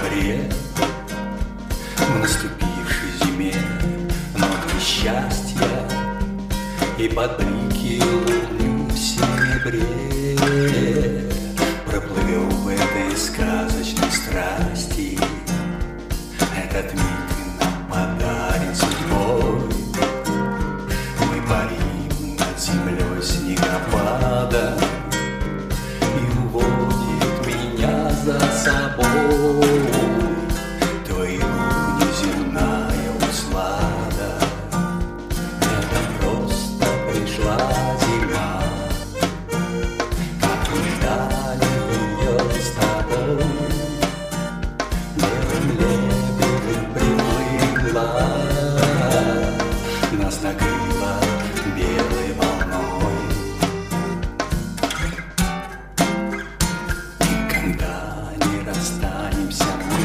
ноябре, в наступившей зиме нотки счастья и под блики луны в серебре. Проплывем в этой сказочной страсти, этот миг нам подарен судьбой. Мы парим над землей снегопада, и уводит меня за собой. Твои рук неземная услада, это просто пришла зима, как мы ждали ее с тобой. Белым лебедем приплыла, нас накрыла белой волной. Никогда не расстанемся мы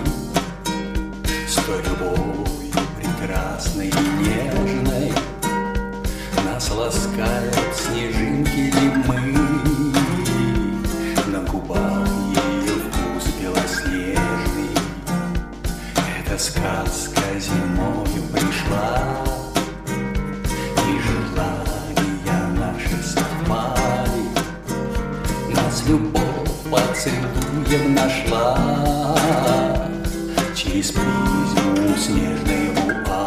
с той любовью прекрасной и нежной. Нас ласкают снежинки зимы, на губах ее вкус белоснежный. Эта сказка зимою пришла, и желания наши совпали. Нас любовь поцелуем нашла через призму снежной вуали.